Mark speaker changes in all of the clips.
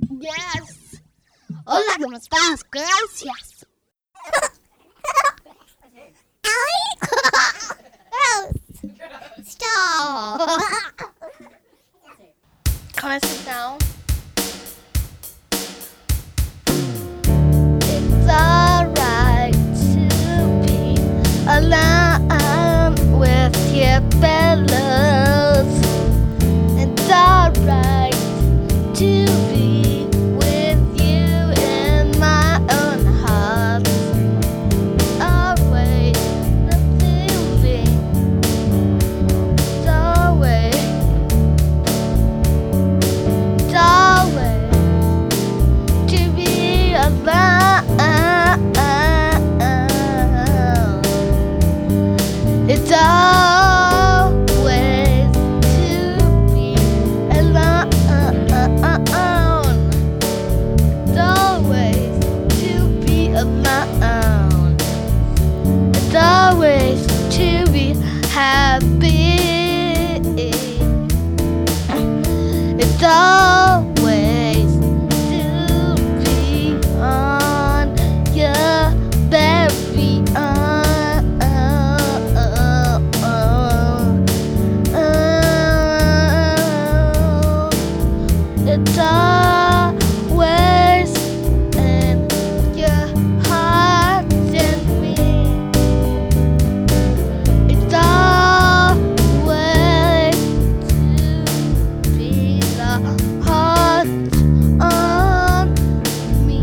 Speaker 1: Yes. Hola, ¿cómo estás? Gracias. Stop.
Speaker 2: Can I sit down?
Speaker 1: It's alright to be alone with your fellows. It's alright to be with you in my own heart. Always the feeling. It's always to be alone. It's always to be alone. It's always to be alone. It's always to be happy. It's always to be on your very own. It's always in your heart and me. It's always to be the heart on me.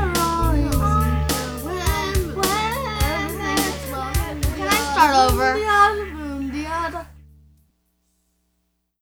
Speaker 1: Can I start over?